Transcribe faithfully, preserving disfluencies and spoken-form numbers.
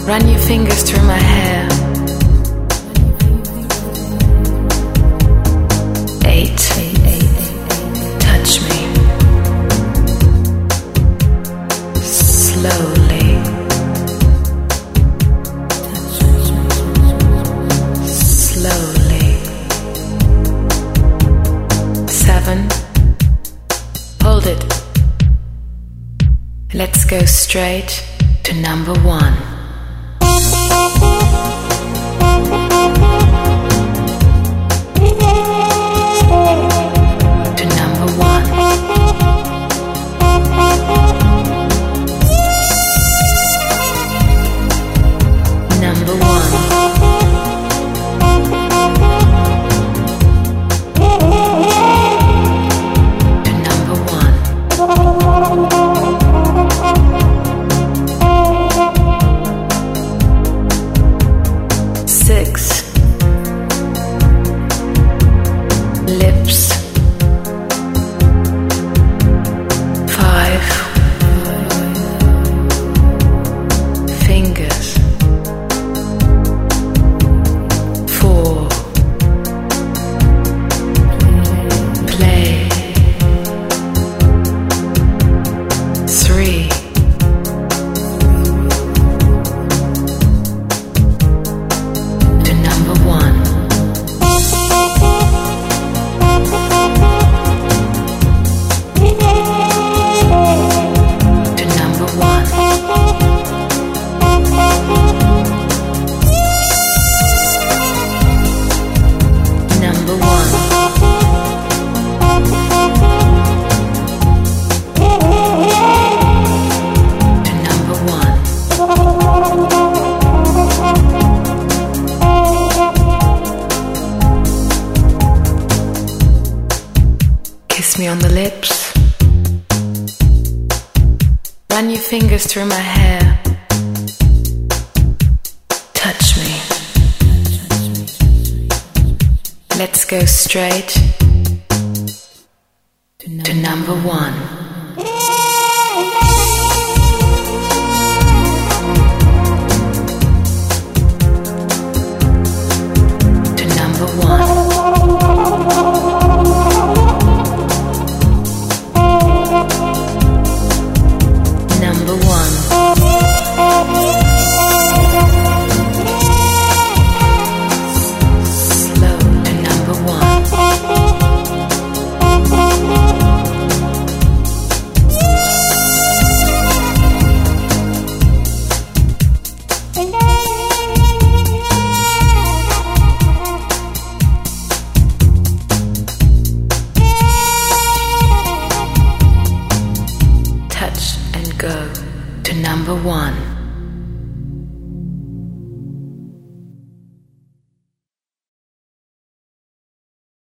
Run your fingers through my hair. Eight. Touch me. Slowly. Slowly. Seven. Hold it. Let's go straight to number one. To number one. Number one. To number one. Six. Lips. Five. Fingers. Four. Play. Three. To number one. To number one. Number one. To number one. Kiss me on the lips. Run your fingers through my hair. Touch me. Let's go straight to number one. To number one. Number one. Slow to number one. Touch and go to number one.